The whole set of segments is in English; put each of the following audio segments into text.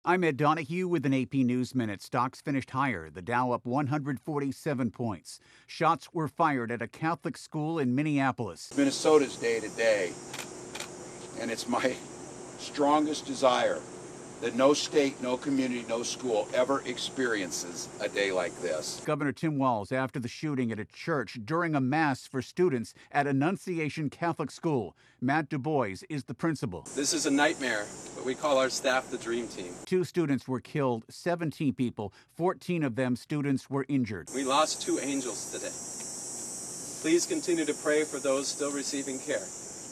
I'm Ed Donahue with an AP News Minute. Stocks finished higher, the Dow up 147 points. Shots were fired at a Catholic school in Minneapolis. Minnesota's day to day, and it's my strongest desire that no state, no community, no school ever experiences a day like this. Governor Tim Walz after the shooting at a church during a mass for students at Annunciation Catholic School. Matt Du Bois is the principal. This is a nightmare, but we call our staff the Dream Team. 2 students were killed, 17 people, 14 of them students were injured. We lost 2 angels today. Please continue to pray for those still receiving care.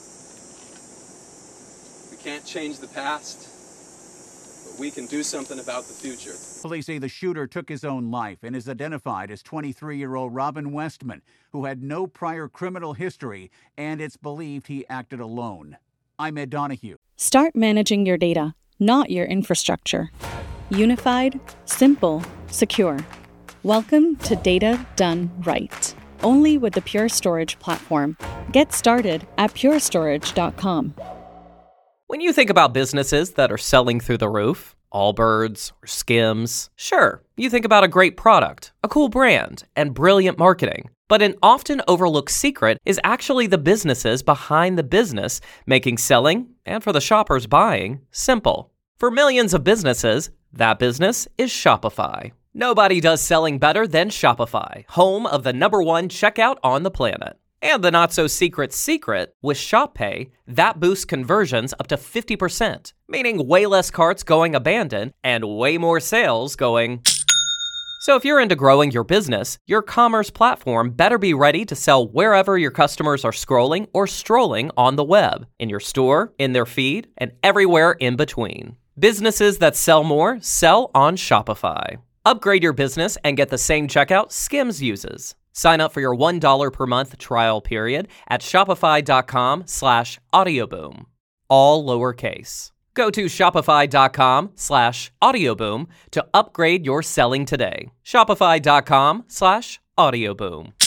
We can't change the past, but we can do something about the future. Police say the shooter took his own life and is identified as 23-year-old Robin Westman, who had no prior criminal history, and it's believed he acted alone. I'm Ed Donahue. Start managing your data, not your infrastructure. Unified, simple, secure. Welcome to Data Done Right. Only with the Pure Storage platform. Get started at purestorage.com. When you think about businesses that are selling through the roof, Allbirds or Skims, sure, you think about a great product, a cool brand, and brilliant marketing. But an often overlooked secret is actually the businesses behind the business making selling, and for the shoppers buying, simple. For millions of businesses, that business is Shopify. Nobody does selling better than Shopify, home of the #1 checkout on the planet. And the not-so-secret secret, with Shop Pay, that boosts conversions up to 50%, meaning way less carts going abandoned and way more sales going. So if you're into growing your business, your commerce platform better be ready to sell wherever your customers are scrolling or strolling on the web, in your store, in their feed, and everywhere in between. Businesses that sell more sell on Shopify. Upgrade your business and get the same checkout Skims uses. Sign up for your $1 per month trial period at shopify.com/audioboom. All lowercase. Go to shopify.com/audioboom to upgrade your selling today. Shopify.com/audioboom.